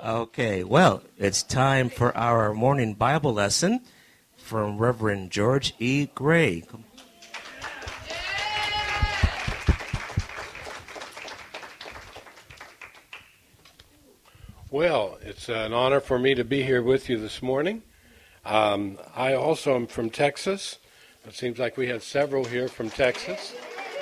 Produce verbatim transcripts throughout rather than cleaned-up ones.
Okay, well, it's time for our morning Bible lesson from Reverend George E. Gray. Well, it's an honor for me to be here with you this morning. Um, I also am from Texas. It seems like we had several here from Texas.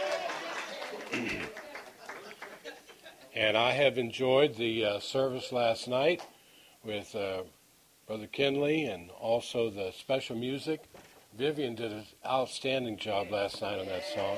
And I have enjoyed the uh, service last night with uh, Brother Kinley and also the special music. Vivian did an outstanding job last night on that song.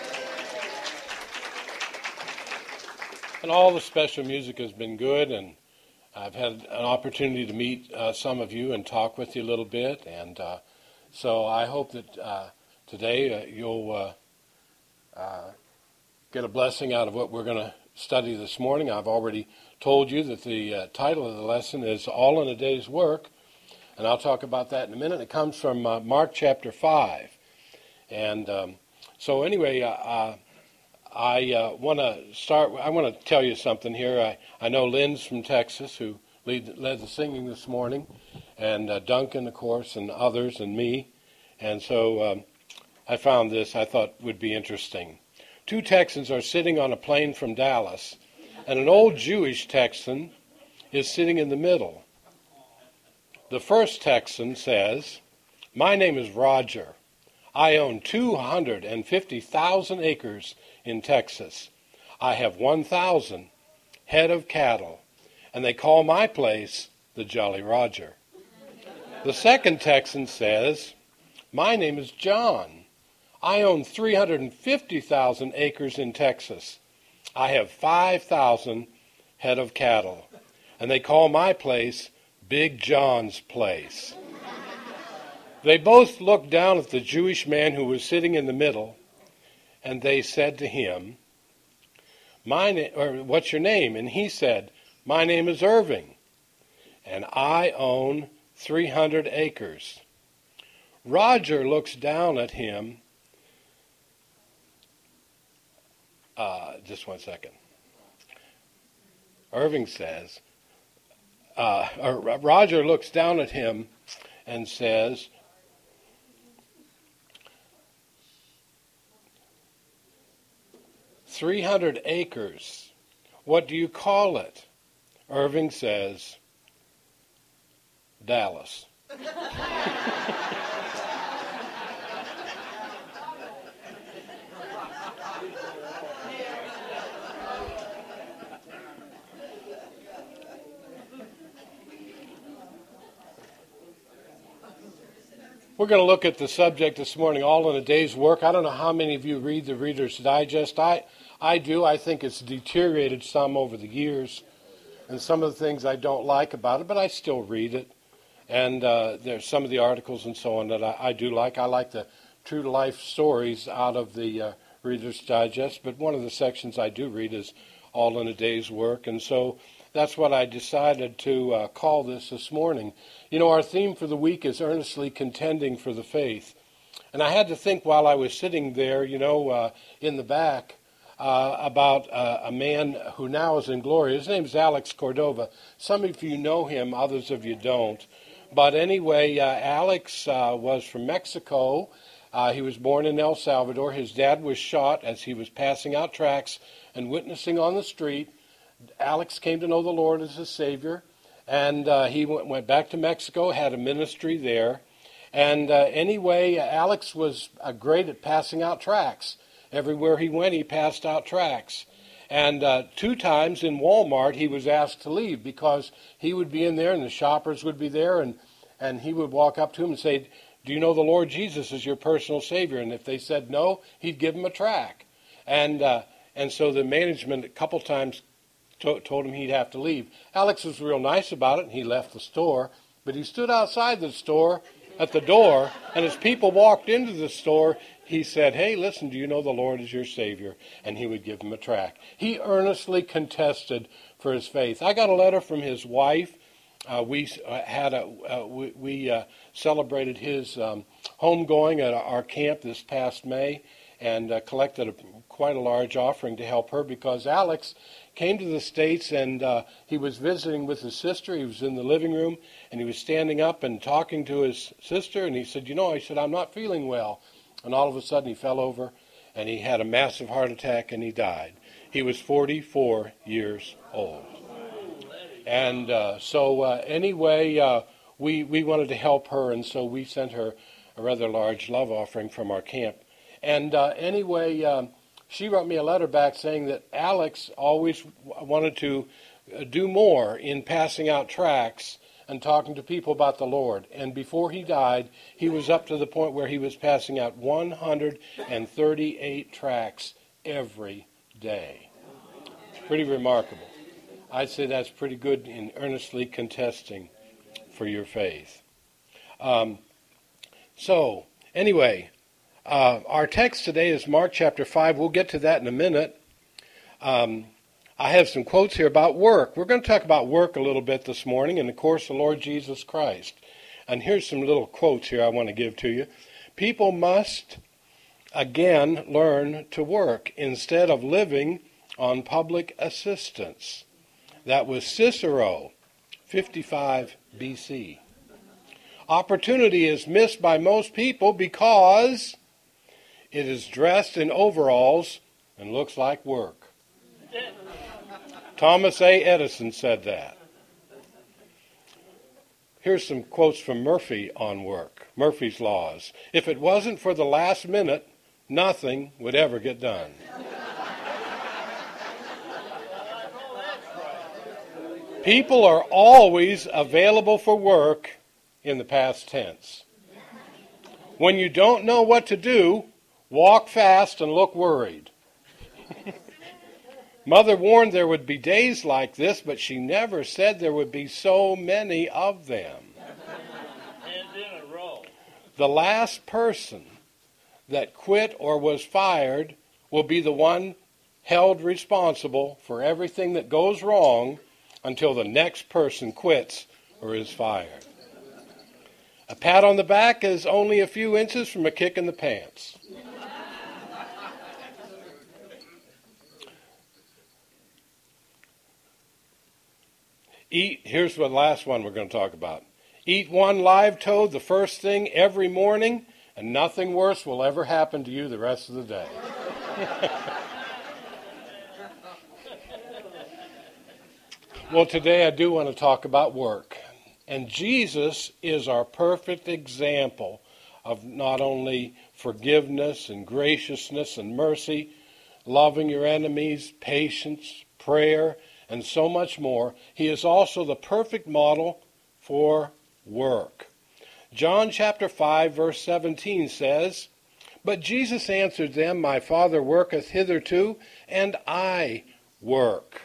And all the special music has been good, and I've had an opportunity to meet uh, some of you and talk with you a little bit. And uh, so I hope that uh, today uh, you'll uh, uh, get a blessing out of what we're going to study this morning. I've already told you that the uh, title of the lesson is All in a Day's Work, and I'll talk about that in a minute. It comes from uh, Mark chapter five. And um, so anyway, uh, uh, I uh, want to start, I want to tell you something here. I, I know Lynn's from Texas, who lead, led the singing this morning, and uh, Duncan, of course, and others, and me. And so um, I found this I thought would be interesting. Two Texans are sitting on a plane from Dallas, and an old Jewish Texan is sitting in the middle. The first Texan says, "My name is Roger. I own two hundred fifty thousand acres in Texas. I have one thousand head of cattle, and they call my place the Jolly Roger." The second Texan says, "My name is John. I own three hundred fifty thousand acres in Texas. I have five thousand head of cattle, and they call my place Big John's place." They both looked down at the Jewish man who was sitting in the middle, and they said to him, "My na- or what's your name?" And he said, "My name is Irving, and I own three hundred acres. Roger looks down at him. Uh, just one second. Irving says, uh, or Roger looks down at him and says, three hundred acres, what do you call it?" Irving says, "Dallas." We're going to look at the subject this morning, all in a day's work. I don't know how many of you read the Reader's Digest. I, I do. I think it's deteriorated some over the years, and some of the things I don't like about it, but I still read it. And uh, there's some of the articles and so on that I, I do like. I like the true-to-life stories out of the uh, Reader's Digest, but one of the sections I do read is all in a day's work. And so that's what I decided to uh, call this this morning. You know, our theme for the week is earnestly contending for the faith. And I had to think while I was sitting there, you know, uh, in the back, uh, about uh, a man who now is in glory. His name is Alex Cordova. Some of you know him, others of you don't. But anyway, uh, Alex uh, was from Mexico. Uh, he was born in El Salvador. His dad was shot as he was passing out tracts and witnessing on the street. Alex came to know the Lord as his Savior, and uh, he went, went back to Mexico, had a ministry there. And uh, anyway, Alex was uh, great at passing out tracts. Everywhere he went, he passed out tracts. And uh, two times in Walmart, he was asked to leave because he would be in there and the shoppers would be there, and, and he would walk up to them and say, "Do you know the Lord Jesus is your personal Savior?" And if they said no, he'd give them a tract. And, uh, and so the management a couple times told him he'd have to leave. Alex was real nice about it, and he left the store. But he stood outside the store at the door, and as people walked into the store, he said, "Hey, listen, do you know the Lord is your Savior?" And he would give them a tract. He earnestly contested for his faith. I got a letter from his wife. Uh, we uh, had a uh, we, we uh, celebrated his um, homegoing at our camp this past May, and uh, collected a, quite a large offering to help her because Alex came to the States and uh, he was visiting with his sister. He was in the living room and he was standing up and talking to his sister, and he said, you know, he said, I'm not feeling well. And all of a sudden he fell over and he had a massive heart attack and he died. He was forty-four years old. And uh, so uh, anyway, uh, we, we wanted to help her, and so we sent her a rather large love offering from our camp. And uh, anyway, um, she wrote me a letter back saying that Alex always w- wanted to do more in passing out tracts and talking to people about the Lord. And before he died, he was up to the point where he was passing out one hundred thirty-eight tracts every day. Pretty remarkable. I'd say that's pretty good in earnestly contesting for your faith. Um, so, anyway, uh, our text today is Mark chapter five. We'll get to that in a minute. Um, I have some quotes here about work. We're going to talk about work a little bit this morning, and of course the Lord Jesus Christ. And here's some little quotes here I want to give to you. People must, again, learn to work instead of living on public assistance. That was Cicero, fifty-five B C. Opportunity is missed by most people because it is dressed in overalls and looks like work. Thomas A. Edison said that. Here's some quotes from Murphy on work, Murphy's Laws. If it wasn't for the last minute, nothing would ever get done. People are always available for work in the past tense. When you don't know what to do, walk fast and look worried. Mother warned there would be days like this, but she never said there would be so many of them. And in a row. The last person that quit or was fired will be the one held responsible for everything that goes wrong until the next person quits or is fired. A pat on the back is only a few inches from a kick in the pants. Eat, here's the last one we're going to talk about. Eat one live toad the first thing every morning, and nothing worse will ever happen to you the rest of the day. Well, today I do want to talk about work. And Jesus is our perfect example of not only forgiveness and graciousness and mercy, loving your enemies, patience, prayer, and so much more. He is also the perfect model for work. John chapter five, verse seventeen says, "But Jesus answered them, My Father worketh hitherto, and I work."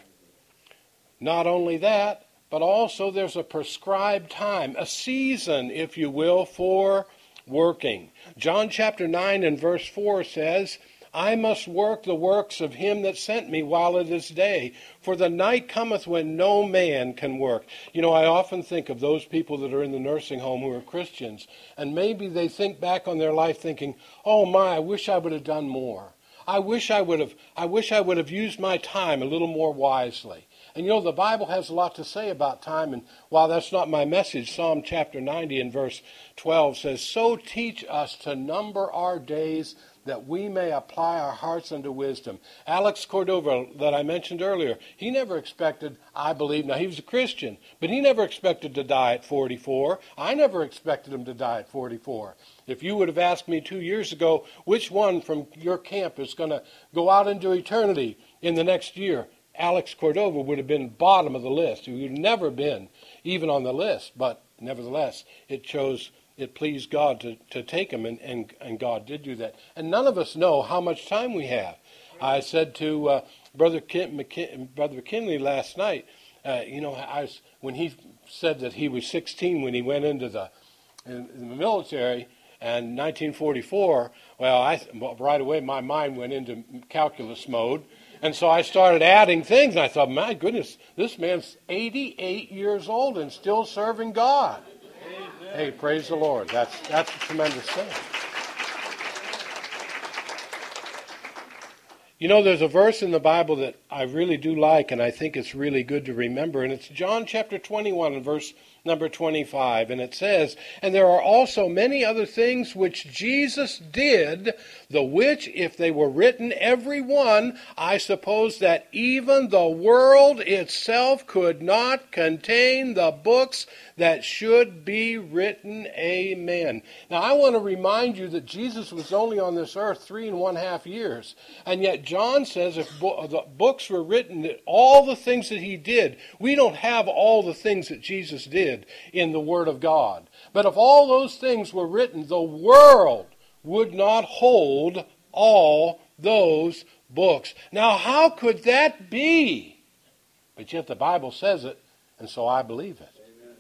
Not only that, but also there's a prescribed time, a season, if you will, for working. John chapter nine and verse four says, I must work the works of him that sent me while it is day, for the night cometh when no man can work. You know, I often think of those people that are in the nursing home who are Christians, and maybe they think back on their life thinking, oh my, I wish I would have done more. I wish I would have, I wish I would have used my time a little more wisely. And you know, the Bible has a lot to say about time, and while that's not my message, Psalm chapter ninety and verse twelve says, So teach us to number our days, that we may apply our hearts unto wisdom. Alex Cordova, that I mentioned earlier, he never expected, I believe, now he was a Christian, but he never expected to die at forty-four. I never expected him to die at forty-four. If you would have asked me two years ago, which one from your camp is going to go out into eternity in the next year, Alex Cordova would have been bottom of the list. He would have never been even on the list, but nevertheless, it chose, it pleased God to, to take him, and, and, and God did do that. And none of us know how much time we have. I said to uh, Brother, Kim, McKin, Brother McKinley last night, uh, you know, I was, when he said that he was sixteen when he went into the, in, in the military, and nineteen forty-four, well, I, right away my mind went into calculus mode. And so I started adding things, and I thought, my goodness, this man's eighty-eight years old and still serving God. Amen. Hey, praise the Lord. That's, that's a tremendous thing. You know, there's a verse in the Bible that I really do like, and I think it's really good to remember, and it's John chapter twenty-one and verse number twenty-five, and it says, "And there are also many other things which Jesus did, the which, if they were written every one, I suppose that even the world itself could not contain the books that should be written." Amen. Now, I want to remind you that Jesus was only on this earth three and one half years, and yet John says if bo- the books were written, that all the things that he did, we don't have all the things that Jesus did in the Word of God. But if all those things were written, the world would not hold all those books. Now, how could that be? But yet the Bible says it, and so I believe it.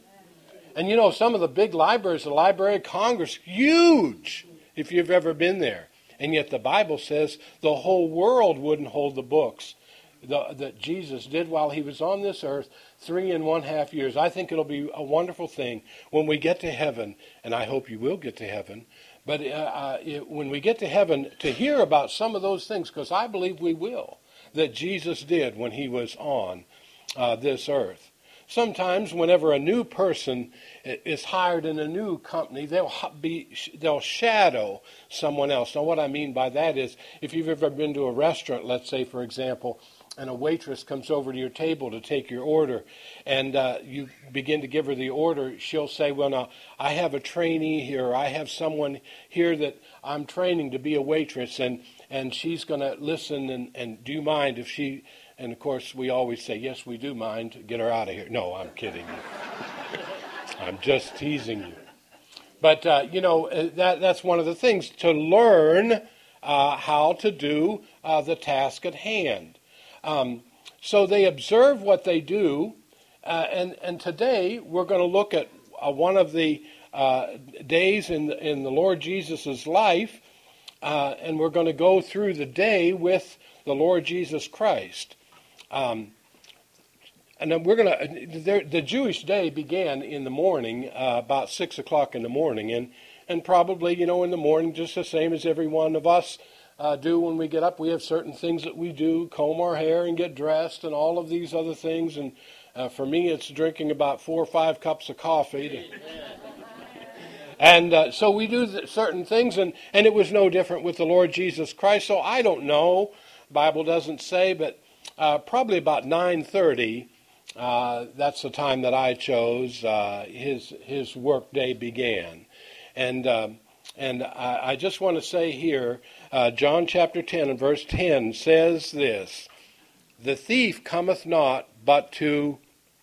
And you know, some of the big libraries, the Library of Congress, huge, if you've ever been there. And yet the Bible says the whole world wouldn't hold the books the, that Jesus did while he was on this earth three and one half years. I think it'll be a wonderful thing when we get to heaven, and I hope you will get to heaven, but uh, uh, it, when we get to heaven, to hear about some of those things, because I believe we will, that Jesus did when he was on uh, this earth. Sometimes whenever a new person is hired in a new company, they'll be they'll shadow someone else. Now what I mean by that is, if you've ever been to a restaurant, let's say for example, and a waitress comes over to your table to take your order, and uh, you begin to give her the order, she'll say, well, now, I have a trainee here. I have someone here that I'm training to be a waitress, and, and she's going to listen, and, and do you mind if she... And, of course, we always say, yes, we do mind. Get her out of here. No, I'm kidding you. I'm just teasing you. But, uh, you know, that that's one of the things, to learn uh, how to do uh, the task at hand. Um, so they observe what they do, uh, and, and today we're going to look at uh, one of the uh, days in the, in the Lord Jesus' life, uh, and we're going to go through the day with the Lord Jesus Christ. Um, and then we're going to, the Jewish day began in the morning, uh, about six o'clock in the morning, and, and probably, you know, in the morning, just the same as every one of us uh, do when we get up. We have certain things that we do, comb our hair and get dressed and all of these other things. And uh, for me, it's drinking about four or five cups of coffee. To, and uh, so we do certain things, and, and it was no different with the Lord Jesus Christ. So I don't know, the Bible doesn't say, but uh, probably about nine thirty, uh, that's the time that I chose, uh, his his work day began. And um, and I, I just want to say here, uh, John chapter ten and verse ten says this, "The thief cometh not but to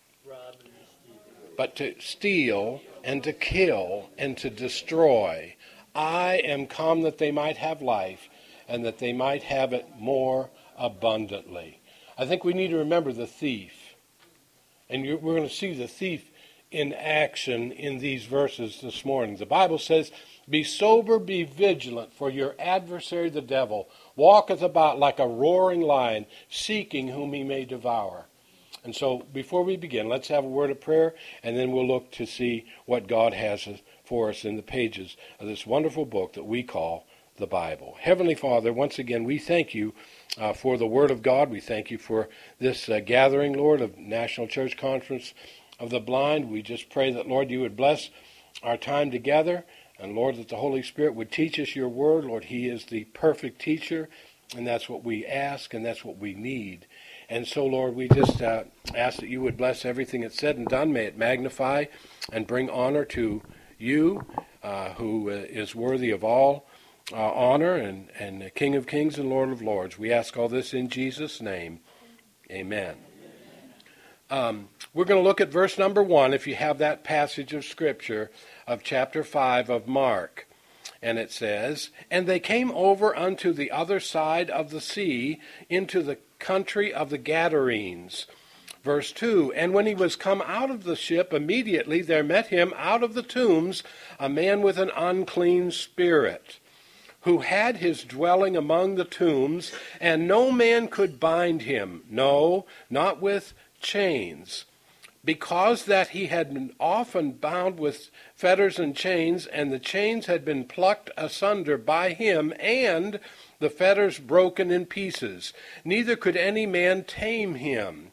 but to steal and to kill and to destroy. I am come that they might have life, and that they might have it more abundantly." I think we need to remember the thief. And you're, we're going to see the thief in action in these verses this morning. The Bible says, "Be sober, be vigilant, for your adversary the devil walketh about like a roaring lion, seeking whom he may devour." And so before we begin, let's have a word of prayer, and then we'll look to see what God has for us in the pages of this wonderful book that we call the Bible. Heavenly Father, once again, we thank you uh, for the Word of God. We thank you for this uh, gathering, Lord, of National Church Conference of the Blind. We just pray that, Lord, you would bless our time together, and, Lord, that the Holy Spirit would teach us your Word. Lord, he is the perfect teacher, and that's what we ask, and that's what we need. And so, Lord, we just uh, ask that you would bless everything that's said and done. May it magnify and bring honor to you, uh, who uh, is worthy of all uh, honor, and, and King of Kings and Lord of Lords. We ask all this in Jesus' name. Amen. Um, we're going to look at verse number one, if you have that passage of Scripture of chapter five of Mark. And it says, "And they came over unto the other side of the sea, into the country of the Gadarenes." Verse two, "And when he was come out of the ship, immediately there met him out of the tombs a man with an unclean spirit, who had his dwelling among the tombs, and no man could bind him, no, not with chains, because that he had been often bound with fetters and chains, and the chains had been plucked asunder by him, and the fetters broken in pieces. Neither could any man tame him.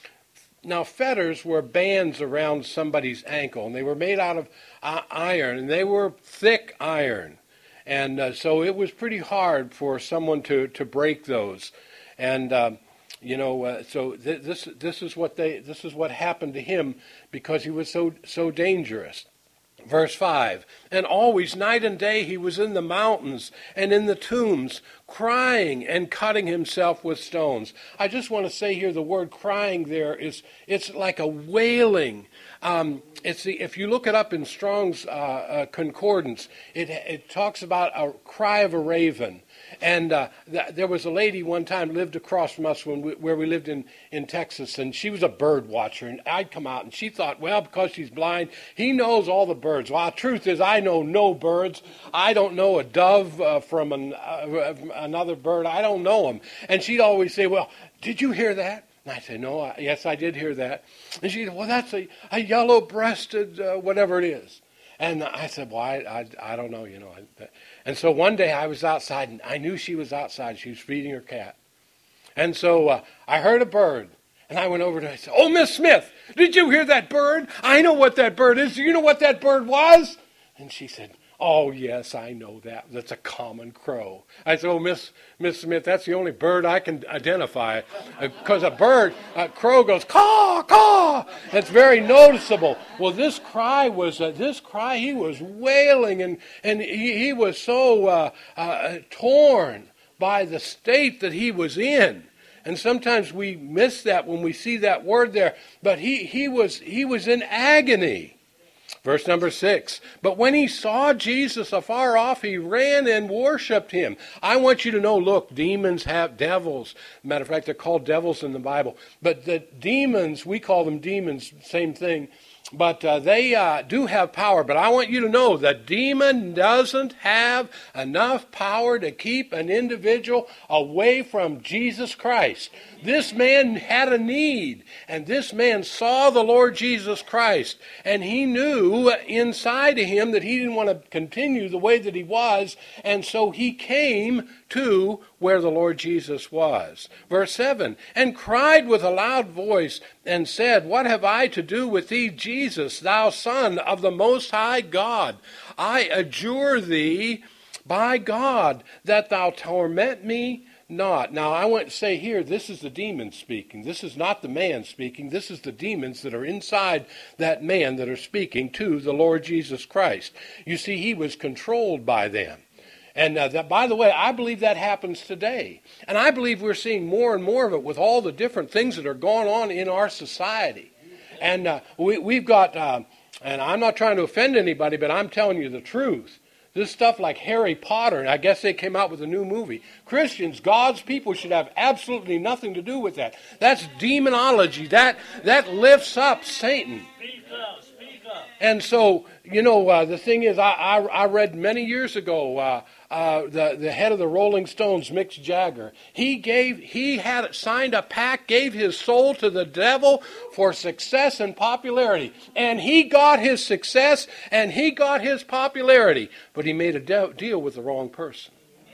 Now, fetters were bands around somebody's ankle, and they were made out of uh, iron, and they were thick iron. And uh, so it was pretty hard for someone to, to break those. And, uh, you know, uh, so th- this this is what they this is what happened to him because he was so so dangerous. Verse five, and always night and day he was in the mountains and in the tombs, crying and cutting himself with stones. I just want to say here the word crying there is, it's like a wailing. Um, it's the, if you look it up in Strong's uh, uh, Concordance, it, it talks about a cry of a raven. And uh, th- there was a lady one time lived across from us when we, where we lived in, in Texas, and she was a bird watcher. And I'd come out, and she thought, well, because she's blind, he knows all the birds. Well, the truth is, I know no birds. I don't know a dove uh, from an, uh, another bird. I don't know them. And she'd always say, well, did you hear that? And I say, no, I, yes, I did hear that. And she said, well, that's a, a yellow-breasted uh, whatever it is. And I said, well, I, I, I don't know, you know. And so one day I was outside, and I knew she was outside. She was feeding her cat. And so uh, I heard a bird, and I went over to her and I said, oh, Miss Smith, did you hear that bird? I know what that bird is. Do you know what that bird was? And she said, oh, yes, I know that. That's a common crow. I said, oh, Miss Miss Smith, that's the only bird I can identify. Because uh, a bird, a crow goes, caw, caw. It's very noticeable. Well, this cry was, uh, this cry, he was wailing, and, and he, he was so uh, uh, torn by the state that he was in. And sometimes we miss that when we see that word there. But he, he was he was in agony. Verse number six, but when he saw Jesus afar off, he ran and worshipped him. I want you to know, look, demons have devils. Matter of fact, they're called devils in the Bible. But the demons, we call them demons, same thing. But uh, they uh, do have power. But I want you to know that demon doesn't have enough power to keep an individual away from Jesus Christ. This man had a need, and this man saw the Lord Jesus Christ, and he knew inside of him that he didn't want to continue the way that he was, and so he came to where the Lord Jesus was. Verse seven, and cried with a loud voice and said, what have I to do with thee, Jesus, thou Son of the Most High God? I adjure thee by God that thou torment me not. Now, I want to say here, this is the demon speaking. This is not the man speaking. This is the demons that are inside that man that are speaking to the Lord Jesus Christ. You see, he was controlled by them. And uh, that, by the way, I believe that happens today. And I believe we're seeing more and more of it with all the different things that are going on in our society. And uh, we, we've got, uh, and I'm not trying to offend anybody, but I'm telling you the truth. This stuff like Harry Potter, and I guess they came out with a new movie. Christians, God's people, should have absolutely nothing to do with that. That's demonology. That that lifts up Satan. Speak up, speak up. And so, you know, uh, the thing is, I, I, I read many years ago, uh, uh, the, the head of the Rolling Stones, Mick Jagger, he gave, he had signed a pact, gave his soul to the devil for success and popularity. And he got his success and he got his popularity. But he made a de- deal with the wrong person.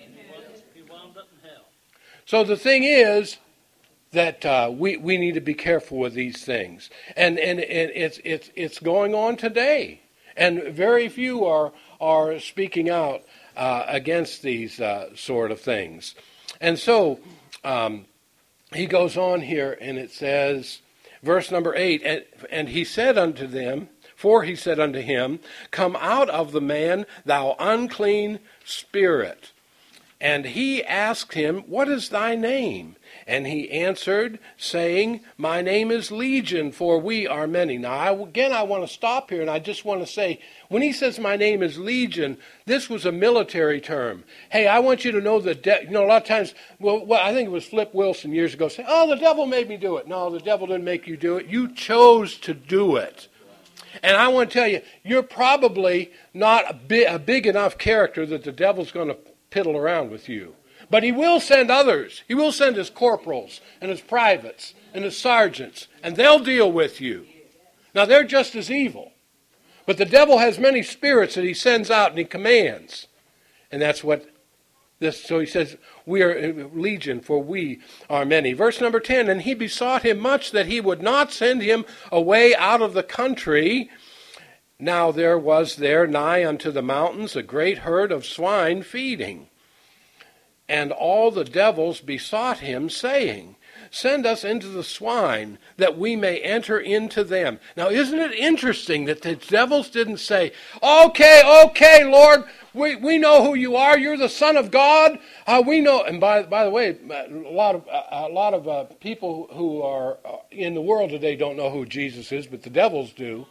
He wound up in hell. So the thing is that uh, we, we need to be careful with these things. And, and, and it's, it's, it's going on today. And very few are, are speaking out uh, against these uh, sort of things. And so um, he goes on here and it says, verse number eight, and, and he said unto them, for he said unto him, come out of the man, thou unclean spirit. And he asked him, what is thy name? And he answered, saying, my name is Legion, for we are many. Now, I, again, I want to stop here, and I just want to say, when he says my name is Legion, this was a military term. Hey, I want you to know that, de- you know, a lot of times, well, well, I think it was Flip Wilson years ago, say, oh, the devil made me do it. No, the devil didn't make you do it. You chose to do it. And I want to tell you, you're probably not a, bi- a big enough character that the devil's going to piddle around with you. But he will send others. He will send his corporals and his privates and his sergeants, and they'll deal with you. Now, they're just as evil. But the devil has many spirits that he sends out and he commands. And that's what This, so he says, we are legion, for we are many. Verse number ten, and he besought him much that he would not send him away out of the country. Now there was there nigh unto the mountains a great herd of swine feeding. And all the devils besought him, saying, send us into the swine, that we may enter into them. Now isn't it interesting that the devils didn't say, okay, okay, Lord, we, we know who you are. You're the Son of God. Uh, we know. And by by the way, a lot of a lot of uh, people who are in the world today don't know who Jesus is, but the devils do.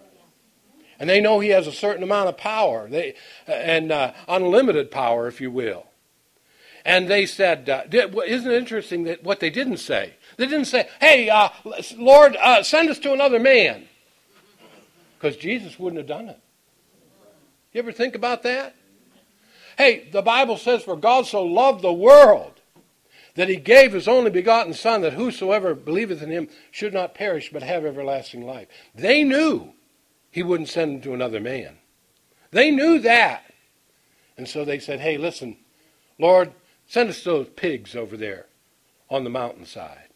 And they know he has a certain amount of power, they and uh, unlimited power, if you will. And they said, uh, isn't it interesting that what they didn't say? They didn't say, hey, uh, Lord, uh, send us to another man. Because Jesus wouldn't have done it. You ever think about that? Hey, the Bible says, for God so loved the world that he gave his only begotten Son, that whosoever believeth in him should not perish but have everlasting life. They knew he wouldn't send them to another man. They knew that. And so they said, hey, listen, Lord, send us to those pigs over there on the mountainside.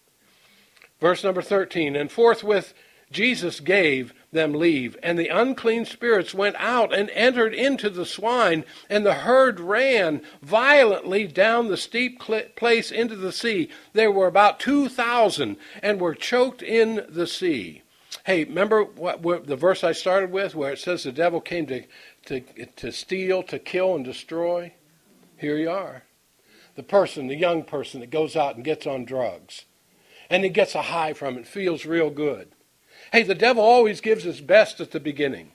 Verse number thirteen, and forthwith Jesus gave them leave, and the unclean spirits went out and entered into the swine, and the herd ran violently down the steep place into the sea. There were about two thousand, and were choked in the sea. Hey, remember what, what the verse I started with, where it says the devil came to, to, to steal, to kill, and destroy? Here you are. The person, the young person that goes out and gets on drugs. And he gets a high from it, feels real good. Hey, the devil always gives his best at the beginning.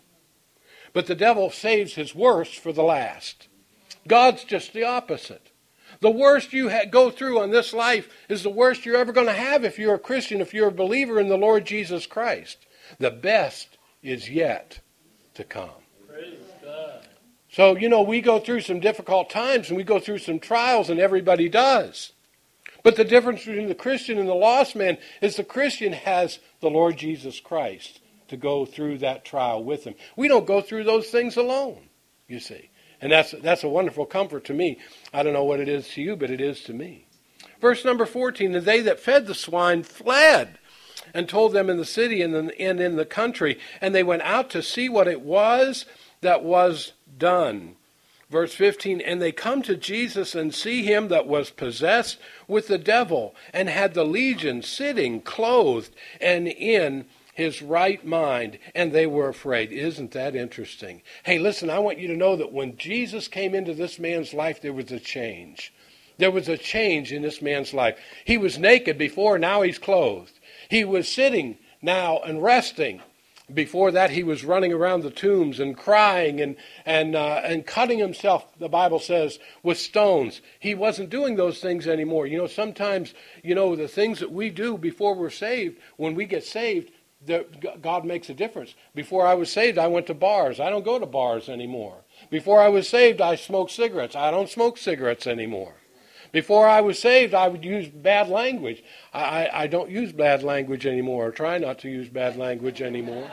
But the devil saves his worst for the last. God's just the opposite. The worst you ha- go through on this life is the worst you're ever going to have if you're a Christian, if you're a believer in the Lord Jesus Christ. The best is yet to come. Praise God. So, you know, we go through some difficult times and we go through some trials, and everybody does. But the difference between the Christian and the lost man is the Christian has the Lord Jesus Christ to go through that trial with him. We don't go through those things alone, you see. And that's that's a wonderful comfort to me. I don't know what it is to you, but it is to me. Verse number fourteen, and they that fed the swine fled, and told them in the city and in, and in the country, and they went out to see what it was that was done. Verse fifteen, and they come to Jesus and see him that was possessed with the devil, and had the legion sitting clothed and in his right mind, and they were afraid. Isn't that interesting? Hey, listen, I want you to know that when Jesus came into this man's life, there was a change. There was a change in this man's life. He was naked before, now he's clothed. He was sitting now and resting. Before that, he was running around the tombs and crying and and uh, and cutting himself, the Bible says, with stones. He wasn't doing those things anymore. You know, sometimes, you know, the things that we do before we're saved, when we get saved, the, God makes a difference. Before I was saved, I went to bars. I don't go to bars anymore. Before I was saved, I smoked cigarettes. I don't smoke cigarettes anymore. Before I was saved, I would use bad language. I, I, I don't use bad language anymore, or try not to use bad language anymore.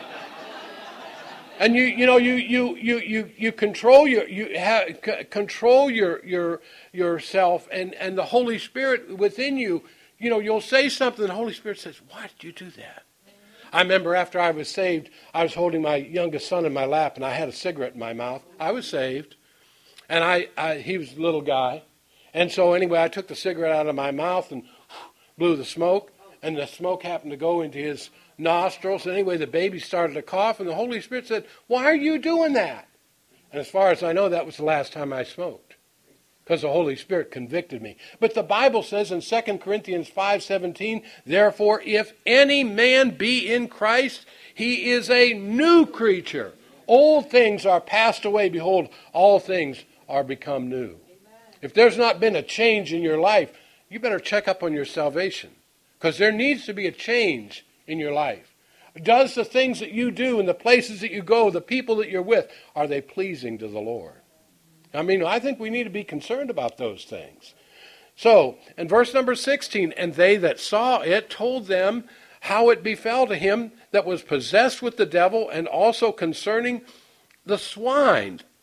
And you you know you you you you, you control your you have c- control your your yourself, and, and the Holy Spirit within you. You know, you'll say something, the Holy Spirit says, "Why did you do that?" I remember after I was saved, I was holding my youngest son in my lap, and I had a cigarette in my mouth. I was saved, and I, I he was a little guy. And so anyway, I took the cigarette out of my mouth and blew the smoke, and the smoke happened to go into his nostrils. Anyway, the baby started to cough, and the Holy Spirit said, "Why are you doing that?" And as far as I know, that was the last time I smoked, because the Holy Spirit convicted me. But the Bible says in Second Corinthians five seventeen, therefore, if any man be in Christ, he is a new creature. Old things are passed away. Behold, all things are become new. If there's not been a change in your life, you better check up on your salvation, because there needs to be a change in your life. Does the things that you do and the places that you go, the people that you're with, are they pleasing to the Lord? I mean, I think we need to be concerned about those things. So, in verse number sixteen, and they that saw it told them how it befell to him that was possessed with the devil, and also concerning the swine.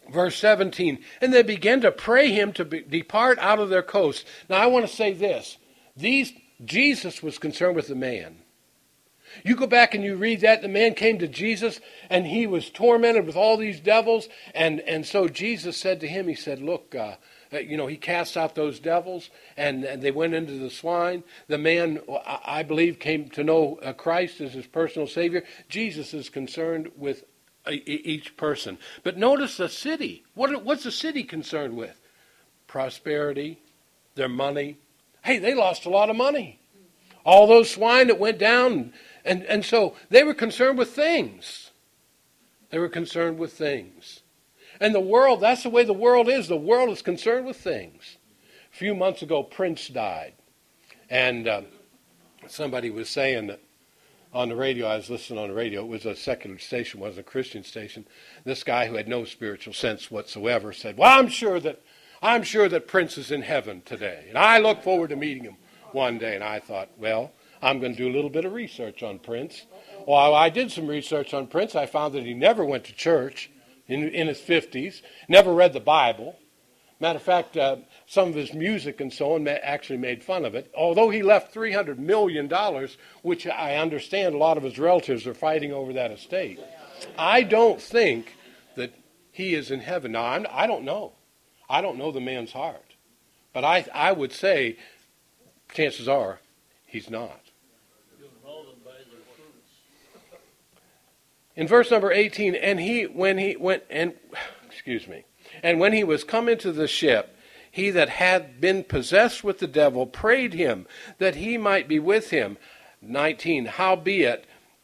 Verse seventeen, and they began to pray him to be, depart out of their coast. Now I want to say this. These Jesus was concerned with the man. You go back and you read that, the man came to Jesus and he was tormented with all these devils. And, and so Jesus said to him, he said, look, uh, you know, he cast out those devils and, and they went into the swine. The man, I believe, came to know Christ as his personal Savior. Jesus is concerned with each person. But notice the city. What, what's the city concerned with? Prosperity, their money. Hey, they lost a lot of money. All those swine that went down. And, and so they were concerned with things. They were concerned with things. And the world, that's the way the world is. The world is concerned with things. A few months ago, Prince died. And uh, somebody was saying that on the radio, I was listening on the radio, it was a secular station, wasn't a Christian station. This guy who had no spiritual sense whatsoever said, well, I'm sure that I'm sure that Prince is in heaven today. And I look forward to meeting him one day. And I thought, well, I'm going to do a little bit of research on Prince. Well, I did some research on Prince. I found that he never went to church in, in his fifties, never read the Bible. Matter of fact, uh, some of his music and so on ma- actually made fun of it. Although he left three hundred million dollars, which I understand a lot of his relatives are fighting over that estate. I don't think that he is in heaven. Now, I'm, I don't know. I don't know the man's heart. But I, I would say, chances are, he's not. In verse number eighteen, and he, when he went, and, excuse me, and when he was come into the ship, he that had been possessed with the devil prayed him that he might be with him. nineteen, howbeit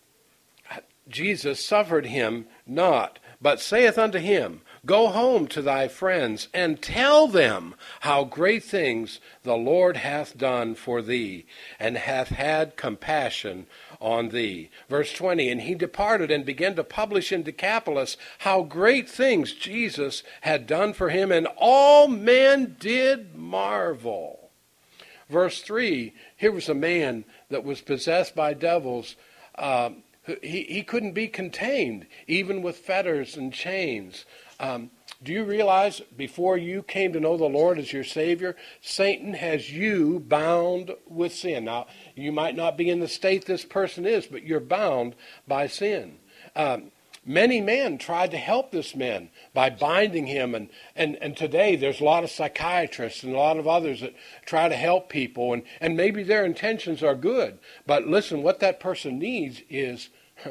Jesus suffered him not, but saith unto him, go home to thy friends, and tell them how great things the Lord hath done for thee, and hath had compassion on thee. Verse twenty, and he departed and began to publish in Decapolis how great things Jesus had done for him, and all men did marvel. Verse three, here was a man that was possessed by devils. Um, he, he couldn't be contained, even with fetters and chains. Um, do you realize before you came to know the Lord as your Savior, Satan has you bound with sin? Now, you might not be in the state this person is, but you're bound by sin. Um, many men tried to help this man by binding him. And, and, and today there's a lot of psychiatrists and a lot of others that try to help people. And, and maybe their intentions are good. But listen, what that person needs is,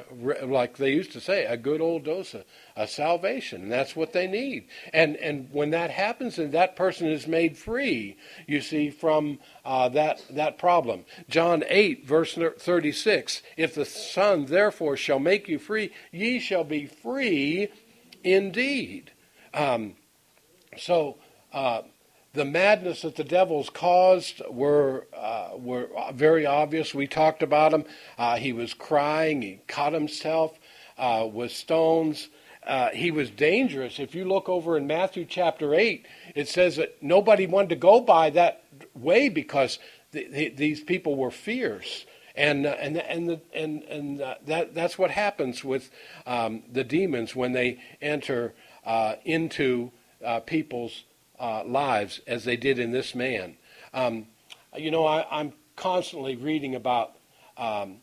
like they used to say, a good old dose of, of salvation. And that's what they need. And and when that happens and that person is made free, you see, from uh, that, that problem. John eight, verse thirty-six, if the Son therefore shall make you free, ye shall be free indeed. Um, so... Uh, The madness that the devils caused were uh, were very obvious. We talked about him. Uh, he was crying. He cut himself uh, with stones. Uh, he was dangerous. If you look over in Matthew chapter eight, it says that nobody wanted to go by that way because the, the, these people were fierce. And uh, and and the, and and uh, that that's what happens with um, the demons when they enter uh, into uh, people's Uh, lives, as they did in this man. Um, you know, I, I'm constantly reading about um,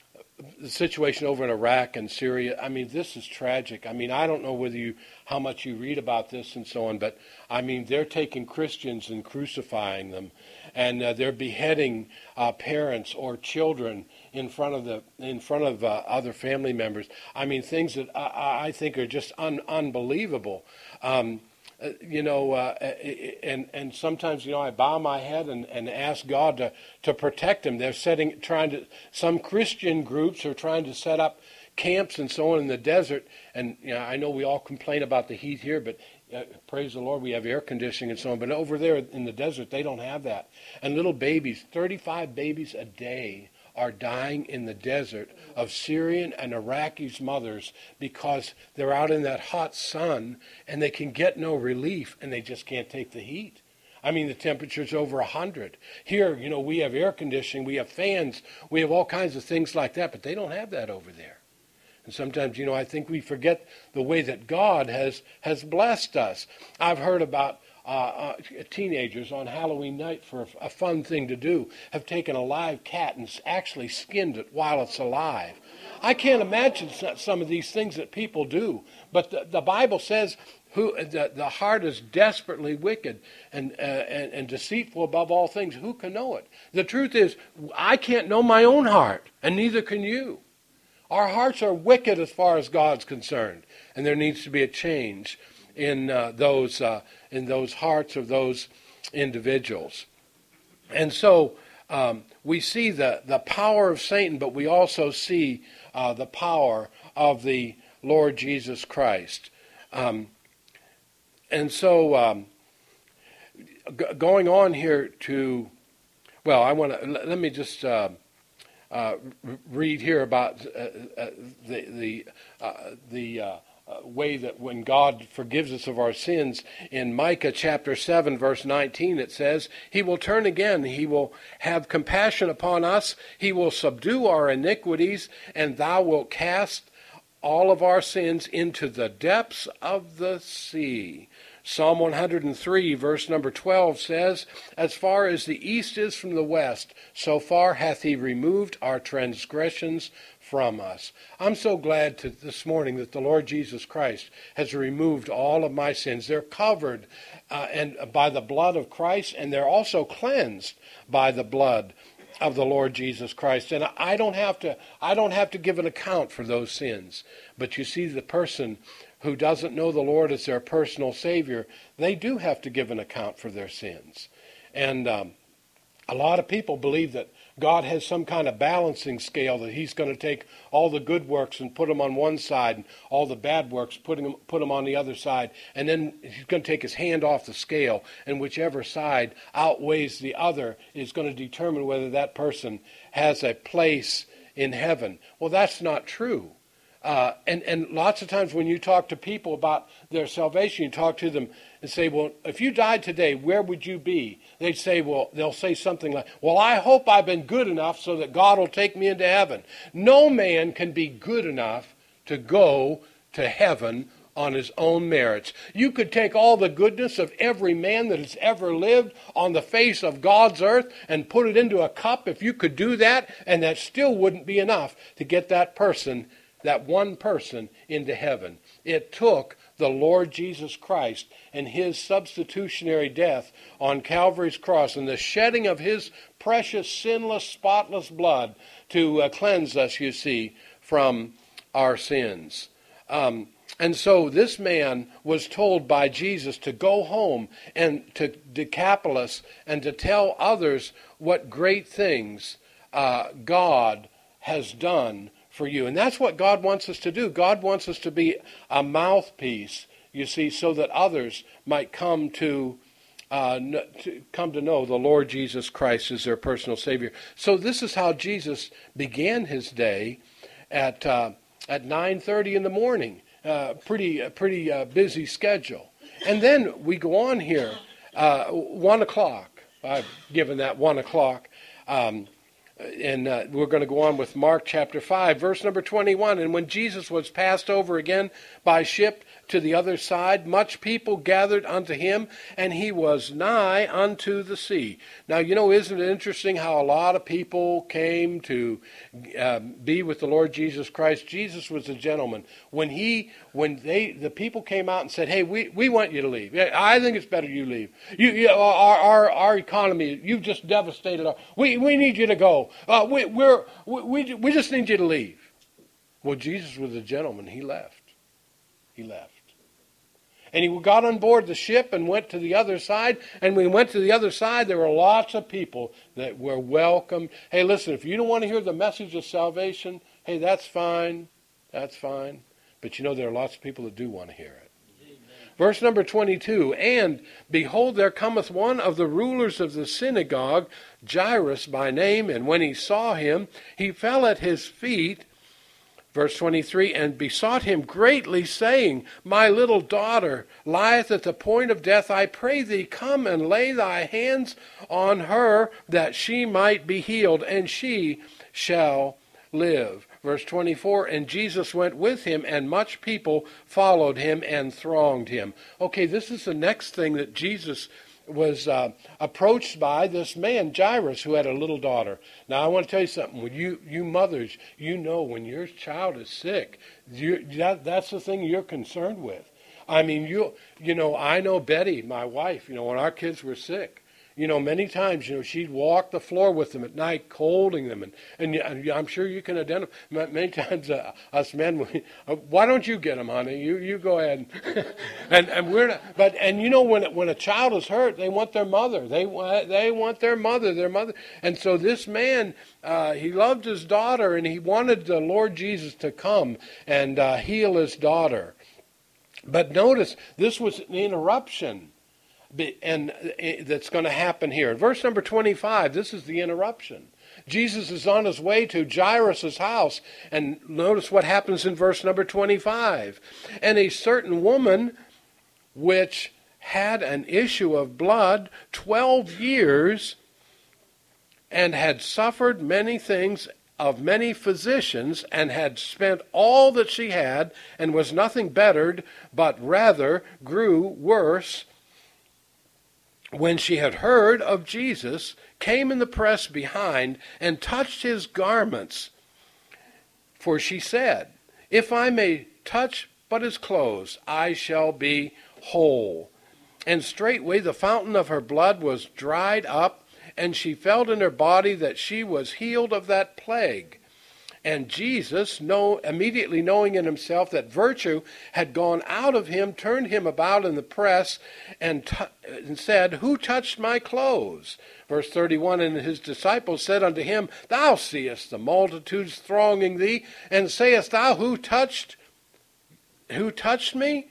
the situation over in Iraq and Syria. I mean, this is tragic. I mean, I don't know whether you, how much you read about this and so on, but I mean, they're taking Christians and crucifying them, and uh, they're beheading uh, parents or children in front of the in front of uh, other family members. I mean, things that I, I think are just un, unbelievable. Um, Uh, you know, uh, and and sometimes, you know, I bow my head and, and ask God to, to protect them. They're setting, trying to, some Christian groups are trying to set up camps and so on in the desert. And, you know, I know we all complain about the heat here, but uh, praise the Lord, we have air conditioning and so on. But over there in the desert, they don't have that. And little babies, thirty-five babies a day, are dying in the desert of Syrian and Iraqis' mothers because they're out in that hot sun and they can get no relief and they just can't take the heat. I mean, the temperature's over one hundred. Here, you know, we have air conditioning, we have fans, we have all kinds of things like that, but they don't have that over there. And sometimes, you know, I think we forget the way that God has, has blessed us. I've heard about uh, uh, teenagers on Halloween night, for a, a fun thing to do, have taken a live cat and actually skinned it while it's alive. I can't imagine some of these things that people do. But the, the Bible says who the, the heart is desperately wicked and, uh, and, and deceitful above all things. Who can know it? The truth is, I can't know my own heart, and neither can you. Our hearts are wicked as far as God's concerned, and there needs to be a change in uh, those uh, in those hearts of those individuals. And so um, we see the, the power of Satan, but we also see uh, the power of the Lord Jesus Christ. Um, and so um, g- going on here to, well, I want to, let me just uh, uh, read here about uh, uh, the, the, uh, the uh, Uh, way that when God forgives us of our sins. In Micah chapter seven, verse nineteen, it says, He will turn again, He will have compassion upon us, He will subdue our iniquities, and thou wilt cast all of our sins into the depths of the sea. Psalm one hundred three, verse number twelve says, As far as the east is from the west, so far hath He removed our transgressions from us. I'm so glad to, this morning that the Lord Jesus Christ has removed all of my sins. They're covered uh, and by the blood of Christ, and they're also cleansed by the blood of the Lord Jesus Christ. And I don't have to I don't have to give an account for those sins. But you see, the person who doesn't know the Lord as their personal Savior, they do have to give an account for their sins. And um, a lot of people believe that God has some kind of balancing scale, that He's going to take all the good works and put them on one side, and all the bad works, putting them, put them on the other side. And then He's going to take His hand off the scale, and whichever side outweighs the other is going to determine whether that person has a place in heaven. Well, that's not true. Uh, and, and lots of times when you talk to people about their salvation, you talk to them and say, well, if you died today, where would you be? They'd say, well, they'll say something like, well, I hope I've been good enough so that God will take me into heaven. No man can be good enough to go to heaven on his own merits. You could take all the goodness of every man that has ever lived on the face of God's earth and put it into a cup, if you could do that, and that still wouldn't be enough to get that person, that one person, into heaven. It took the Lord Jesus Christ and His substitutionary death on Calvary's cross and the shedding of His precious, sinless, spotless blood to uh, cleanse us, you see, from our sins. Um, and so this man was told by Jesus to go home and to Decapolis and to tell others what great things uh, God has done for you. And that's what God wants us to do. God wants us to be a mouthpiece, you see, so that others might come to, uh, to come to know the Lord Jesus Christ as their personal Savior. So this is how Jesus began His day at uh, at nine thirty in the morning. Uh, pretty uh, pretty uh, busy schedule. And then we go on here, uh, one o'clock. I've given that one o'clock. Um, And uh, we're going to go on with Mark chapter five, verse number twenty-one. And when Jesus was passed over again by ship to the other side, much people gathered unto Him, and He was nigh unto the sea. Now, you know, isn't it interesting how a lot of people came to uh, be with the Lord Jesus Christ? Jesus was a gentleman. When he, when they, the people came out and said, hey, we, we want you to leave. I think it's better you leave. You, you our, our, our economy, you've just devastated our, we, we need you to go. Uh, we, we're, we, we just need you to leave. Well, Jesus was a gentleman. He left. He left. And he got on board the ship and went to the other side. And when he went to the other side, there were lots of people that were welcomed. Hey, listen, if you don't want to hear the message of salvation, hey, that's fine. That's fine. But you know, there are lots of people that do want to hear it. Verse number twenty-two, and behold, there cometh one of the rulers of the synagogue, Jairus by name, and when he saw him, he fell at his feet. Verse twenty-three, and besought him greatly, saying, my little daughter lieth at the point of death. I pray thee, come and lay thy hands on her, that she might be healed, and she shall live. Verse twenty-four, and Jesus went with him, and much people followed him and thronged him. Okay, this is the next thing that Jesus was uh, approached by, this man, Jairus, who had a little daughter. Now, I want to tell you something. When you, you mothers, you know when your child is sick, you, that, that's the thing you're concerned with. I mean, you you know, I know Betty, my wife, you know, when our kids were sick, you know, many times, you know, she'd walk the floor with them at night, holding them. And, and I'm sure you can identify, many times uh, us men, we, uh, why don't you get them, honey? You you go ahead. and and we're not, but, and you know, when when a child is hurt, they want their mother. They, they want their mother, their mother. And so this man, uh, he loved his daughter, and he wanted the Lord Jesus to come and uh, heal his daughter. But notice, this was an interruption. And that's going to happen here. In verse number twenty-five, this is the interruption. Jesus is on his way to Jairus' house. And notice what happens in verse number twenty-five. And a certain woman which had an issue of blood twelve years and had suffered many things of many physicians and had spent all that she had and was nothing bettered, but rather grew worse, when she had heard of Jesus, came in the press behind and touched his garments. For she said, if I may touch but his clothes, I shall be whole. And straightway the fountain of her blood was dried up, and she felt in her body that she was healed of that plague. And Jesus, know, immediately knowing in himself that virtue had gone out of him, turned him about in the press and, t- and said, who touched my clothes? Verse thirty-one, and his disciples said unto him, thou seest the multitudes thronging thee, and sayest thou, who touched, who touched me?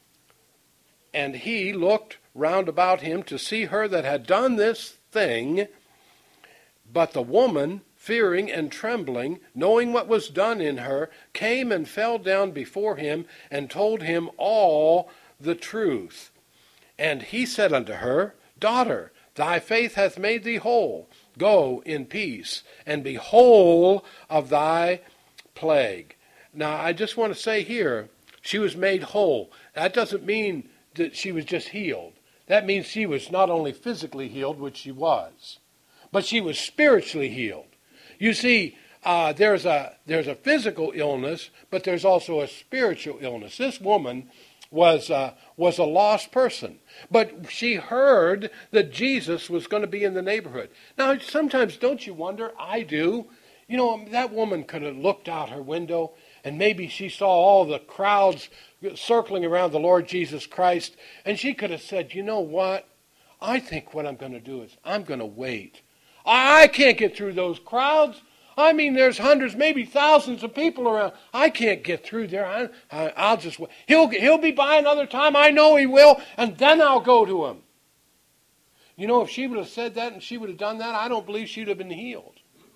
And he looked round about him to see her that had done this thing. But the woman, fearing and trembling, knowing what was done in her, came and fell down before him and told him all the truth. And he said unto her, daughter, thy faith hath made thee whole. Go in peace, and be whole of thy plague. Now, I just want to say here, she was made whole. That doesn't mean that she was just healed. That means she was not only physically healed, which she was, but she was spiritually healed. You see, uh, there's a there's a physical illness, but there's also a spiritual illness. This woman was uh, was a lost person, but she heard that Jesus was going to be in the neighborhood. Now, sometimes don't you wonder? I do. You know, that woman could have looked out her window, and maybe she saw all the crowds circling around the Lord Jesus Christ, and she could have said, you know what? I think what I'm going to do is I'm going to wait. I can't get through those crowds. I mean, there's hundreds, maybe thousands of people around. I can't get through there. I, I, I'll just wait. He'll, he'll be by another time. I know he will, and then I'll go to him. You know, if she would have said that and she would have done that, I don't believe she'd have been healed.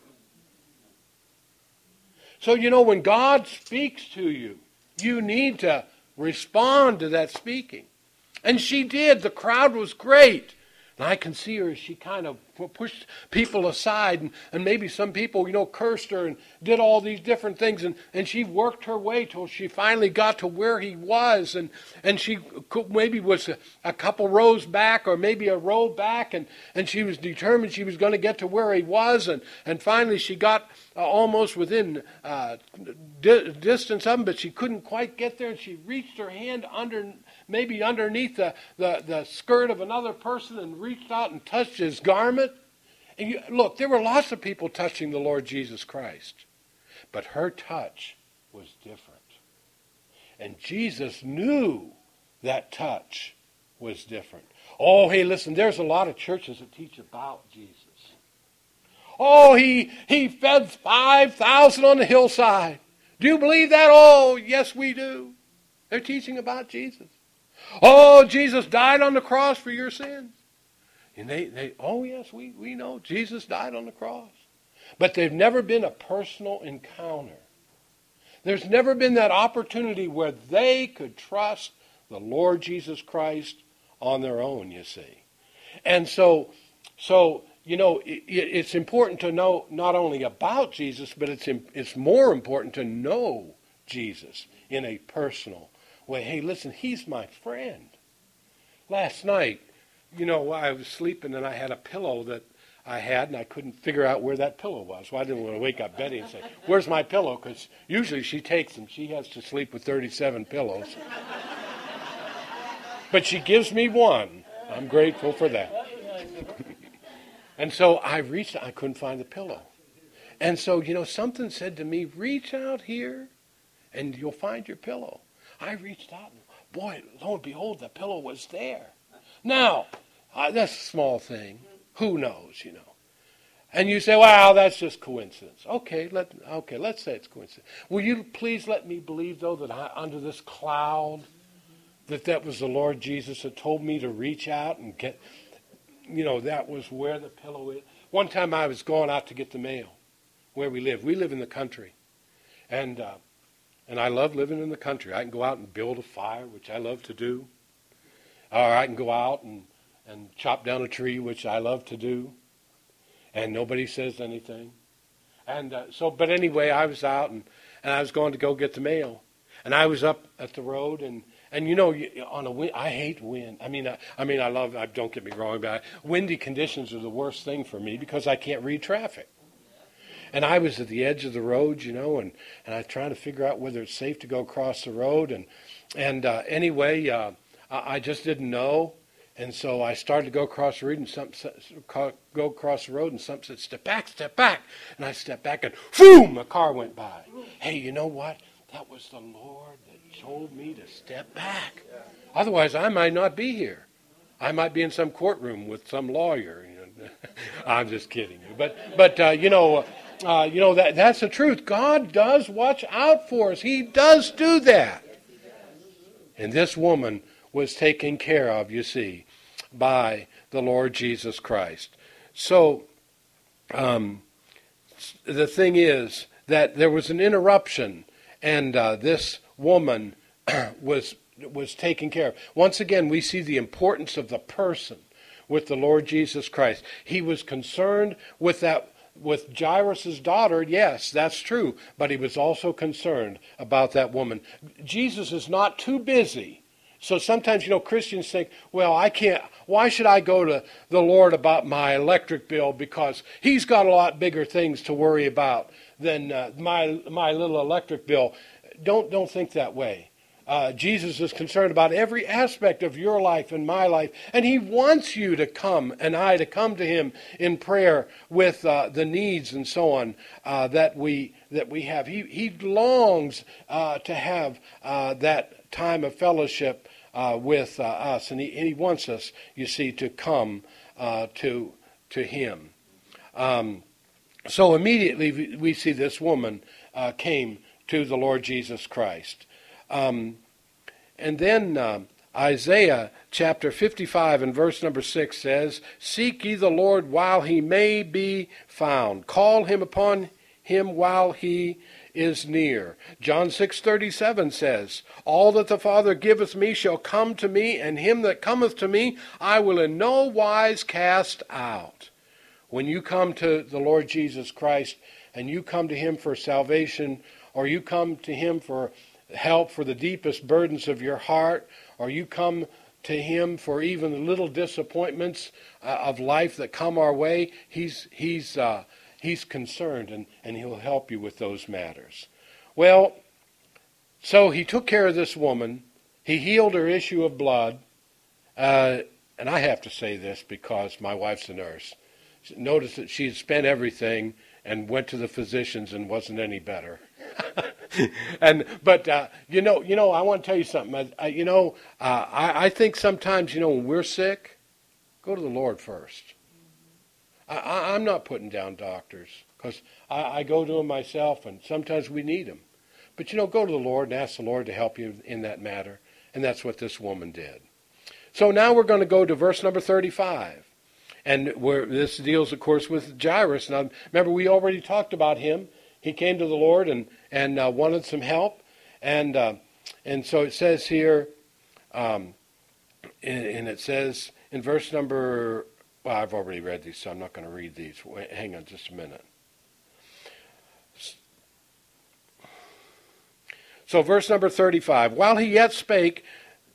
So, you know, when God speaks to you, you need to respond to that speaking. And she did. The crowd was great. And I can see her as she kind of pushed people aside, and, and maybe some people, you know, cursed her and did all these different things, and, and she worked her way till she finally got to where he was, and, and she maybe was a, a couple rows back or maybe a row back, and, and she was determined she was going to get to where he was, and, and finally she got uh, almost within uh, di- distance of him, but she couldn't quite get there, and she reached her hand under, maybe underneath the, the, the skirt of another person and reached out and touched his garment. And you, look, there were lots of people touching the Lord Jesus Christ, but her touch was different. And Jesus knew that touch was different. Oh, hey, listen, there's a lot of churches that teach about Jesus. Oh, he, he fed five thousand on the hillside. Do you believe that? Oh, yes, we do. They're teaching about Jesus. Oh, Jesus died on the cross for your sins. And they, they oh yes, we, we know Jesus died on the cross. But they've never been a personal encounter. There's never been that opportunity where they could trust the Lord Jesus Christ on their own, you see. And so, so you know, it, it's important to know not only about Jesus, but it's it's more important to know Jesus in a personal way. Hey, listen, he's my friend. Last night, you know, I was sleeping and I had a pillow that I had, and I couldn't figure out where that pillow was. Well, I didn't want to wake up Betty and say, "Where's my pillow?" Because usually she takes them. She has to sleep with thirty-seven pillows. But she gives me one. I'm grateful for that. And so I reached, I couldn't find the pillow. And so, you know, something said to me, reach out here and you'll find your pillow. I reached out and, boy, lo and behold, the pillow was there. Now, uh, that's a small thing. Who knows, you know. And you say, wow, that's just coincidence. Okay, let, okay, let's say it's coincidence. Will you please let me believe, though, that I, under this cloud, that that was the Lord Jesus that told me to reach out and get, you know, that was where the pillow is. One time I was going out to get the mail where we live. We live in the country. And uh, and I love living in the country. I can go out and build a fire, which I love to do. Or I can go out and, and chop down a tree, which I love to do. And nobody says anything. And uh, so, but anyway, I was out and, and I was going to go get the mail. And I was up at the road and And you know, on a wind, I hate wind. I mean, I, I mean, I love. I, don't get me wrong, but windy conditions are the worst thing for me because I can't read traffic. And I was at the edge of the road, you know, and, and I was trying to figure out whether it's safe to go across the road. And and uh, anyway, uh, I, I just didn't know, and so I started to go across the road, and something go across the road, and something said, "Step back, step back," and I stepped back, and boom, a car went by. Hey, you know what? That was the Lord that told me to step back. Otherwise, I might not be here. I might be in some courtroom with some lawyer. You know. I'm just kidding you. But, but uh, you know, uh, you know that that's the truth. God does watch out for us. He does do that. And this woman was taken care of, you see, by the Lord Jesus Christ. So, um, the thing is that there was an interruption. And uh, this woman was was taken care of. Once again, we see the importance of the person with the Lord Jesus Christ. He was concerned with that with Jairus' daughter. Yes, that's true. But he was also concerned about that woman. Jesus is not too busy. So sometimes, you know, Christians think, well, I can't, why should I go to the Lord about my electric bill because he's got a lot bigger things to worry about than uh, my my little electric bill. Don't don't think that way. Uh, Jesus is concerned about every aspect of your life and my life, and he wants you to come and I to come to him in prayer with uh, the needs and so on uh, that we that we have. He he longs uh, to have uh, that time of fellowship uh, with uh, us, and he and he wants us, you see, to come uh, to to him. Um, So immediately we see this woman uh, came to the Lord Jesus Christ. Um, and then uh, Isaiah chapter fifty-five and verse number six says, "Seek ye the Lord while he may be found. Call him upon him while he is near." John six thirty-seven says, "All that the Father giveth me shall come to me, and him that cometh to me I will in no wise cast out." When you come to the Lord Jesus Christ and you come to him for salvation, or you come to him for help for the deepest burdens of your heart, or you come to him for even the little disappointments uh, of life that come our way, he's he's uh, he's concerned and, and he'll help you with those matters. Well, so he took care of this woman. He healed her issue of blood. Uh, and I have to say this because my wife's a nurse. Notice that she had spent everything and went to the physicians and wasn't any better. and but uh, you know, you know, I want to tell you something. I, I, you know, uh, I, I think sometimes, you know, when we're sick, go to the Lord first. I, I, I'm not putting down doctors because I, I go to them myself, and sometimes we need them. But you know, go to the Lord and ask the Lord to help you in that matter, and that's what this woman did. So now we're going to go to verse number thirty-five. And where this deals, of course, with Jairus. Now, remember, we already talked about him. He came to the Lord and and uh, wanted some help, and uh, and so it says here, um, and, and it says in verse number Well, I've already read these, so I'm not going to read these. Wait, hang on just a minute. So verse number thirty-five. While he yet spake,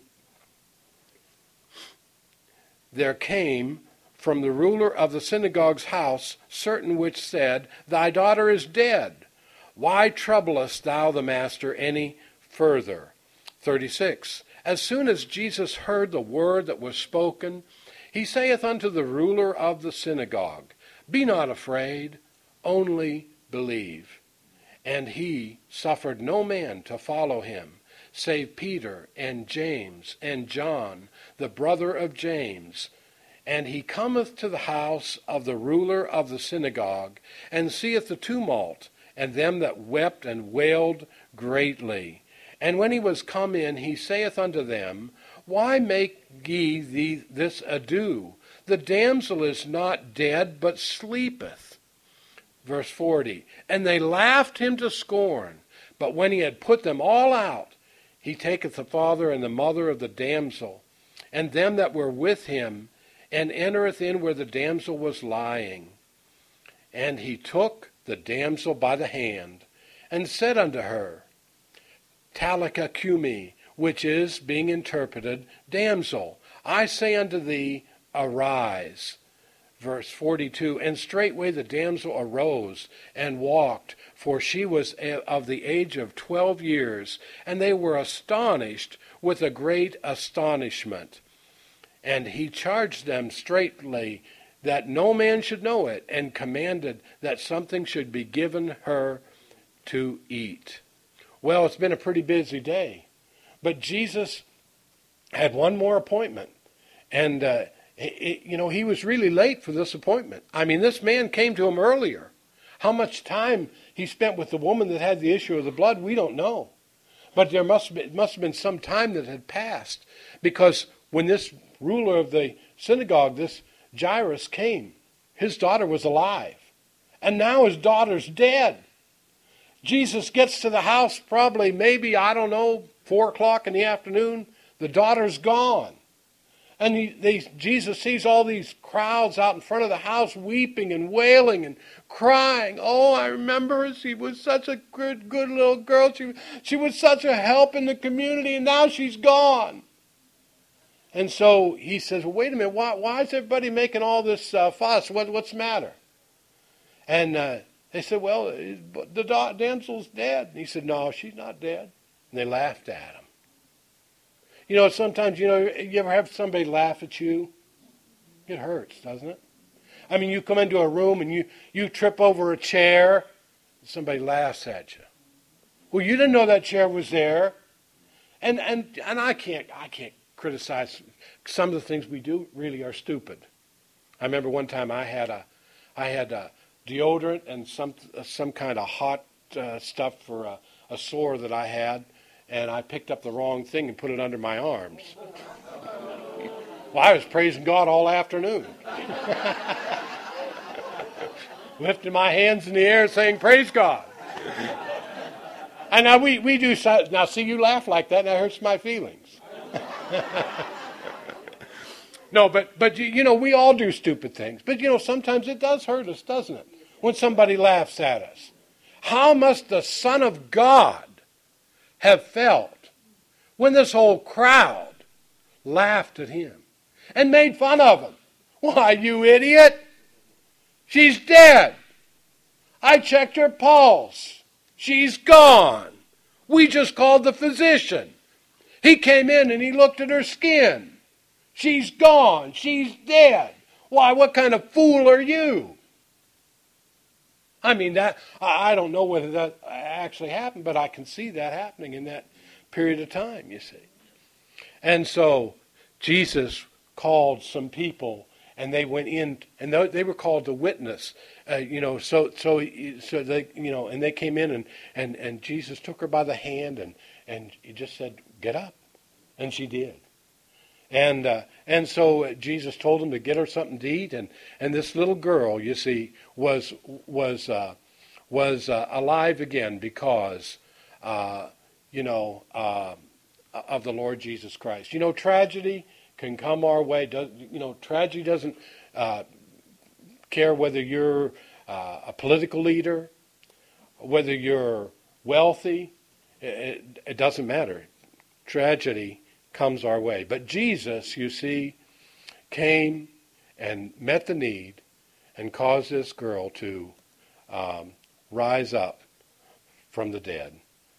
there came from the ruler of the synagogue's house certain which said, Thy daughter is dead. Why troublest thou the master any further? thirty-six. As soon as Jesus heard the word that was spoken, he saith unto the ruler of the synagogue, Be not afraid, only believe. And he suffered no man to follow him, save Peter and James and John, the brother of James. And he cometh to the house of the ruler of the synagogue, and seeth the tumult, and them that wept and wailed greatly. And when he was come in, he saith unto them, Why make ye the, this ado? The damsel is not dead, but sleepeth. Verse forty. And they laughed him to scorn. But when he had put them all out, he taketh the father and the mother of the damsel, and them that were with him, and entereth in where the damsel was lying. And he took the damsel by the hand, and said unto her, Talitha cumi, which is, being interpreted, Damsel, I say unto thee, arise. Verse forty-two, And straightway the damsel arose and walked, for she was of the age of twelve years, and they were astonished with a great astonishment. And he charged them straitly that no man should know it, and commanded that something should be given her to eat. Well, it's been a pretty busy day, but Jesus had one more appointment, and uh, it, you know, he was really late for this appointment. I mean, this man came to him earlier. How much time he spent with the woman that had the issue of the blood, we don't know. But there must have been, must have been some time that had passed, because when this ruler of the synagogue, this Jairus, came, his daughter was alive, and now his daughter's dead. Jesus gets to the house probably, maybe, I don't know, four o'clock in the afternoon. The daughter's gone. And he, they, Jesus sees all these crowds out in front of the house weeping and wailing and crying. Oh, I remember her. She was such a good, good little girl. She, she was such a help in the community, and now she's gone. And so he says, well, wait a minute. Why, why is everybody making all this uh, fuss? What, what's the matter? And uh, they said, well, the damsel's dead. And he said, no, she's not dead. And they laughed at him. You know, sometimes, you know, you ever have somebody laugh at you? It hurts, doesn't it? I mean, you come into a room and you, you trip over a chair, and somebody laughs at you. Well, you didn't know that chair was there. And and and I can't I can't criticize some of the things we do really are stupid. I remember one time I had a I had a deodorant and some some kind of hot uh, stuff for a, a sore that I had, and I picked up the wrong thing and put it under my arms. Well, I was praising God all afternoon. Lifting my hands in the air saying, praise God. And now we, we do, now see, you laugh like that, and that hurts my feelings. No, but, but you know, we all do stupid things. But, you know, sometimes it does hurt us, doesn't it? When somebody laughs at us. How must the Son of God have felt when this whole crowd laughed at him and made fun of him? Why, you idiot! She's dead. I checked her pulse. She's gone. We just called the physician. He came in and he looked at her skin. She's gone. She's dead. Why, what kind of fool are you? I mean, that I don't know whether that actually happened, but I can see that happening in that period of time, you see. And so Jesus called some people, and they went in, and they were called to witness. Uh, you know, so so so they, you know, and they came in, and, and, and Jesus took her by the hand, and, and he just said, "Get up," and she did. And uh, and so Jesus told them to get her something to eat, and, and this little girl, you see, was was uh, was uh, alive again because, uh, you know, uh, of the Lord Jesus Christ. You know, tragedy can come our way. Does, you know, tragedy doesn't uh, care whether you're uh, a political leader, whether you're wealthy. It, it doesn't matter. Tragedy comes our way. But Jesus, you see, came and met the need and caused this girl to um, rise up from the dead.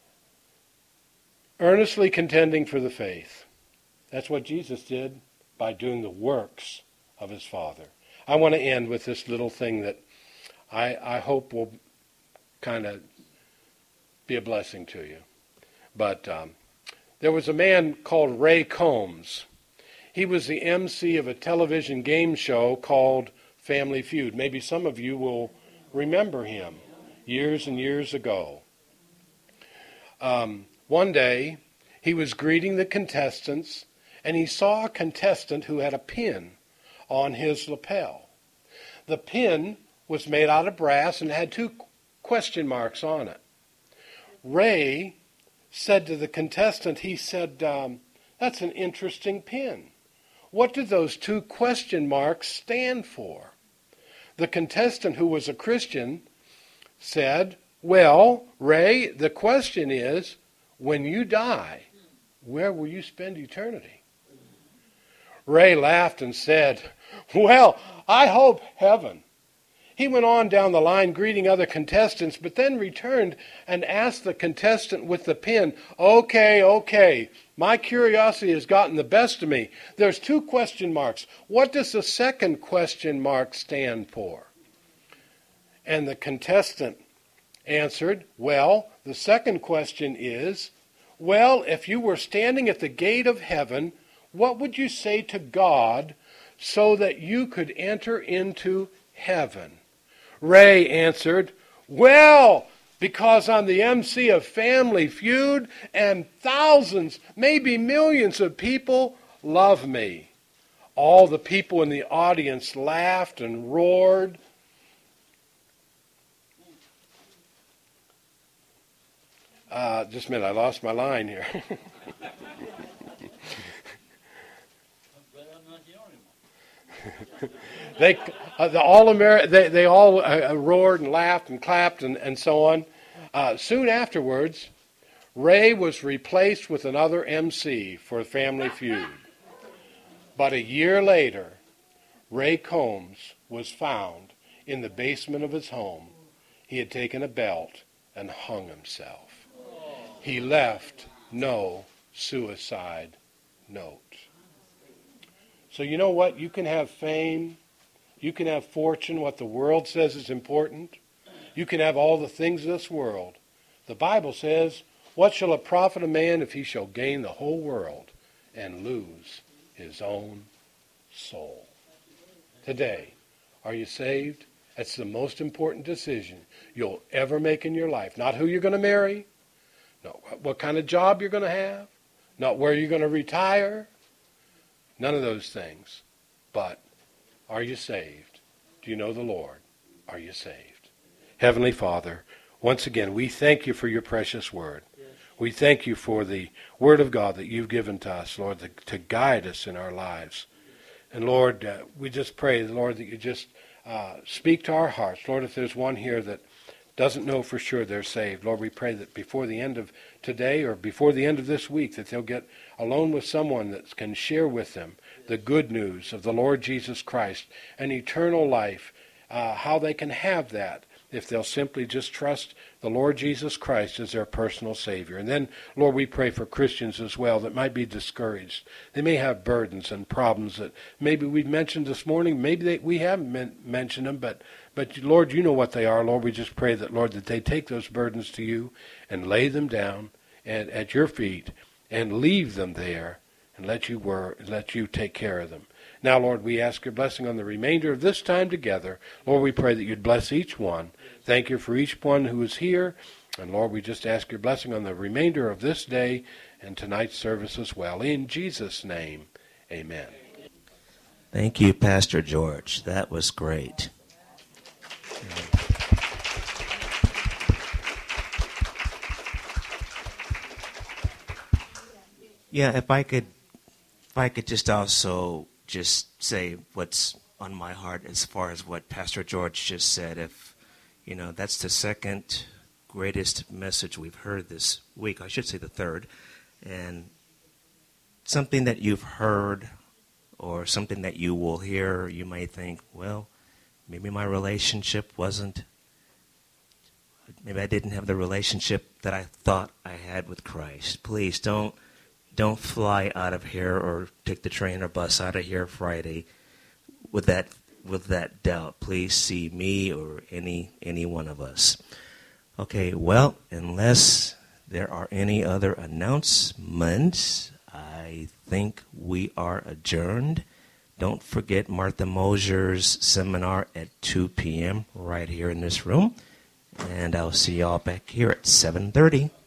Earnestly contending for the faith. That's what Jesus did by doing the works of his Father. I want to end with this little thing that I, I hope will kind of be a blessing to you. But um, there was a man called Ray Combs. He was the M C of a television game show called Family Feud. Maybe some of you will remember him years and years ago. Um, one day, he was greeting the contestants, and he saw a contestant who had a pin on his lapel. The pin was made out of brass and had two question marks on it. Ray said to the contestant, he said, um, that's an interesting pin. What do those two question marks stand for? The contestant, who was a Christian, said, well, Ray, the question is, when you die, where will you spend eternity? Ray laughed and said, well, I hope heaven. He went on down the line greeting other contestants, but then returned and asked the contestant with the pin, okay, okay, my curiosity has gotten the best of me. There's two question marks. What does the second question mark stand for? And the contestant answered, well, the second question is, well, if you were standing at the gate of heaven, what would you say to God so that you could enter into heaven? Ray answered, well, because I'm the M C of Family Feud and thousands, maybe millions of people love me. All the people in the audience laughed and roared. Uh, just a minute, I lost my line here. They, uh, the all Ameri- they, they all uh, roared and laughed and clapped and, and so on. Uh, soon afterwards, Ray was replaced with another M C for Family Feud. But a year later, Ray Combs was found in the basement of his home. He had taken a belt and hung himself. He left no suicide note. So you know what? You can have fame. You can have fortune, what the world says is important. You can have all the things of this world. The Bible says, what shall it profit a man if he shall gain the whole world and lose his own soul? Today, are you saved? That's the most important decision you'll ever make in your life. Not who you're going to marry, not what kind of job you're going to have, not where you're going to retire, none of those things. But are you saved? Do you know the Lord? Are you saved? Heavenly Father, once again, we thank you for your precious word. We thank you for the word of God that you've given to us, Lord, to, to guide us in our lives. And Lord, uh, we just pray, Lord, that you just uh, speak to our hearts. Lord, if there's one here that doesn't know for sure they're saved, Lord, we pray that before the end of today or before the end of this week, that they'll get alone with someone that can share with them the good news of the Lord Jesus Christ and eternal life, uh, how they can have that if they'll simply just trust the Lord Jesus Christ as their personal Savior. And then, Lord, we pray for Christians as well that might be discouraged. They may have burdens and problems that maybe we've mentioned this morning. Maybe they, we haven't men- mentioned them, but, but Lord, you know what they are. Lord, we just pray that, Lord, that they take those burdens to you and lay them down at, at your feet and leave them there and let you, wor- let you take care of them. Now, Lord, we ask your blessing on the remainder of this time together. Lord, we pray that you'd bless each one. Thank you for each one who is here. And Lord, we just ask your blessing on the remainder of this day and tonight's service as well. In Jesus' name, amen. Thank you, Pastor George. That was great. Yeah, if I could, if I could just also just say what's on my heart as far as what Pastor George just said. If, you know, that's the second greatest message we've heard this week. I should say the third. And something that you've heard or something that you will hear, you might think, well, maybe my relationship wasn't, maybe I didn't have the relationship that I thought I had with Christ. Please don't don't fly out of here or take the train or bus out of here Friday with that with that doubt. Please see me or any any one of us. Okay, well, unless there are any other announcements, I think we are adjourned. Don't forget Martha Mosier's seminar at two p.m. right here in this room. And I'll see y'all back here at seven thirty.